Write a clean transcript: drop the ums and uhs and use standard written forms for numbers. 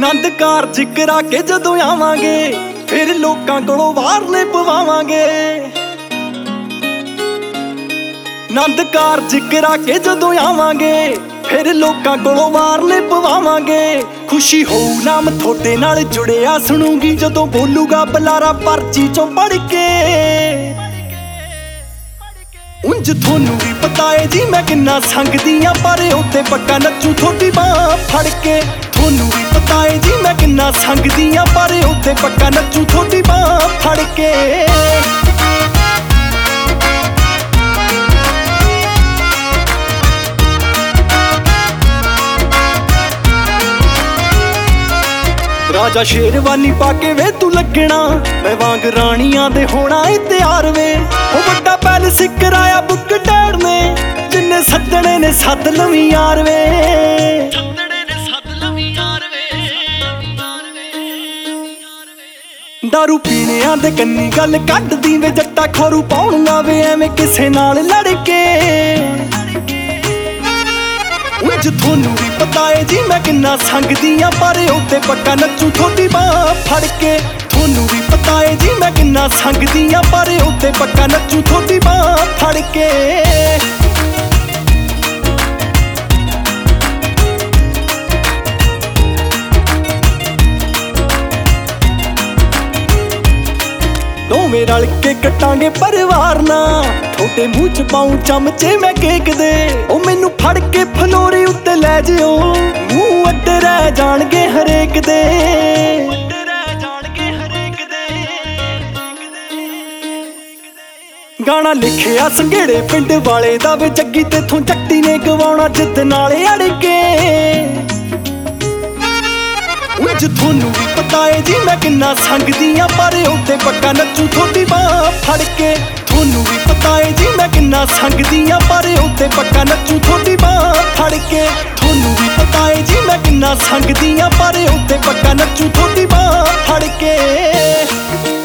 ਨੰਦ ਕਾਰਜ ਕਰਾ ਕੇ ਜਦੋਂ ਆਵਾਂਗੇ ਫਿਰ ਲੋਕਾਂ ਕੋਲੋਂ ਵਾਰਨੇ ਪਵਾਵਾਂਗੇ। ਨੰਦ ਕਾਰਜ ਕਰਾ ਕੇ ਜਦੋਂ ਆਵਾਂਗੇ ਫਿਰ ਲੋਕਾਂ ਕੋਲੋਂ ਵਾਰਨੇ ਪਵਾਵਾਂਗੇ। ਖੁਸ਼ੀ ਹੋਊ ਨਾਮ ਤੁਹਾਡੇ ਨਾਲ ਜੁੜਿਆ ਸੁਣੂਗੀ ਜਦੋਂ ਬੋਲੂਗਾ ਬੁਲਾਰਾ ਪਰਚੀ ਚੋਂ ਪੜ ਕੇ। ਉਂਝ ਤੁਹਾਨੂੰ ਵੀ ਪਤਾ ਏ ਜੀ ਮੈਂ ਕਿੰਨਾ ਸੰਗਦੀ ਆਂ ਪਰ ਉੱਤੇ ਪੱਕਾ ਨੱਚੂ ਤੁਹਾਡੀ ਬਾਂਹ ਫੜ ਕੇ। ਤੁਹਾਨੂੰ ਵੀ ਪਤਾ ਏ ਜੀ ਮੈਂ ਕਿੰਨਾ ਸੰਗਦੀ ਆਂ ਪਰ ਉੱਤੇ ਪੱਕਾ ਨੱਚੂ ਤੁਹਾਡੀ ਬਾਂਹ ਫੜ ਕੇ। ਰਾਜਾ ਸ਼ੇਰਵਾਨੀ ਪਾ ਕੇ ਵੇ ਤੂੰ ਲੱਗਣਾ ਮੈਂ ਵਾਂਗ ਰਾਣੀਆਂ ਦੇ ਹੋਣਾ ਏ ਤਿਆਰ ਵੇ। ਉਹ ਵੱਡਾ ਪੈਲਸ ਕਰਾਇਆ ਬੁੱਕ ਡੈਡ ਨੇ ਜਿੰਨੇ ਸੱਦਣੇ ਨੇ ਸੱਦ ਲਵੀਂ ਯਾਰ ਵੇ। ਦਾਰੂ ਪੀਣਿਆਂ ਦੇ ਕੰਨੀ ਗੱਲ ਕੱਢਦੀ ਵੇ ਜੱਟਾ ਖੋਰੂ ਪਾਉਣਾ ਵੇ ਐਵੇਂ ਕਿਸੇ ਨਾਲ ਲੜ ਕੇ। ਉਂਝ ਤੁਹਾਨੂੰ ਵੀ ਪਤਾ ਏ ਜੀ ਮੈਂ ਕਿੰਨਾ ਸੰਗਦੀ ਆਂ ਪਰ ਉੱਤੇ ਪੱਕਾ ਨੱਚੂ ਤੁਹਾਡੀ ਬਾਂਹ ਫੜ ਕੇ। ਤੁਹਾਨੂੰ ਵੀ ਪਤਾ ਏ ਜੀ ਮੈਂ ਕਿੰਨਾ ਸੰਗਦੀ ਆਂ ਪਰ ਉੱਤੇ ਪੱਕਾ ਨੱਚੂ ਤੁਹਾਡੀ ਬਾਂਹ ਫੜ ਕੇ। ਦੋਵੇਂ ਰਲ ਕੇ ਕੱਟਾਂਗੇ ਪਰਿਵਾਰ ਨਾਲ ਤੁਹਾਡੇ ਮੂੰਹ ਚ ਪਾਉਂ ਚਮਚੇ ਮੈਂ ਕੇਕ ਦੇ। ਉਹ ਮੈਨੂੰ ਫੜ ਕੇ ਫਲੋਰੀ ਉੱਤੇ ਲੈ ਜਿਓ ਮੂੰਹ ਅੱਡੇ ਰਹਿ ਜਾਣਗੇ ਹਰੇਕ ਦੇ। ਗਾਣਾ ਲਿਖਿਆ ਸੰਘੇੜੇ ਪਿੰਡ ਵਾਲੇ ਦਾ ਵੇ ਜੱਗੀ ਤੇਥੋਂ ਚੱਟੀ ਨੇ ਗਵਾਉਣਾ ਜਿੱਦ ਨਾਲੇ ਅੜ ਕੇ। ਉਂਝ ਤੁਹਾਨੂੰ ਵੀ ਪਤਾ ਏ ਜੀ ਮੈਂ ਕਿੰਨਾ ਸੰਗਦੀ ਆਂ ਪਰ ਉੱਤੇ ਪੱਕਾ ਨੱਚੂ ਤੁਹਾਡੀ ਬਾਂਹ ਫੜ ਕੇ। ਤੁਹਾਨੂੰ ਵੀ ਪਤਾ ਏ ਜੀ ਮੈਂ ਕਿੰਨਾ ਸੰਗਦੀ ਆਂ ਪਰ ਉੱਤੇ ਪੱਕਾ ਨੱਚੂ ਤੁਹਾਡੀ ਬਾਂਹ ਫੜ ਕੇ। ਤੁਹਾਨੂੰ ਵੀ ਪਤਾ ਏ ਜੀ ਮੈਂ ਕਿੰਨਾ ਸੰਗਦੀ ਆਂ ਪਰ ਉੱਤੇ ਪੱਕਾ ਨੱਚੂ ਤੁਹਾਡੀ ਬਾਂਹ ਫੜ ਕੇ।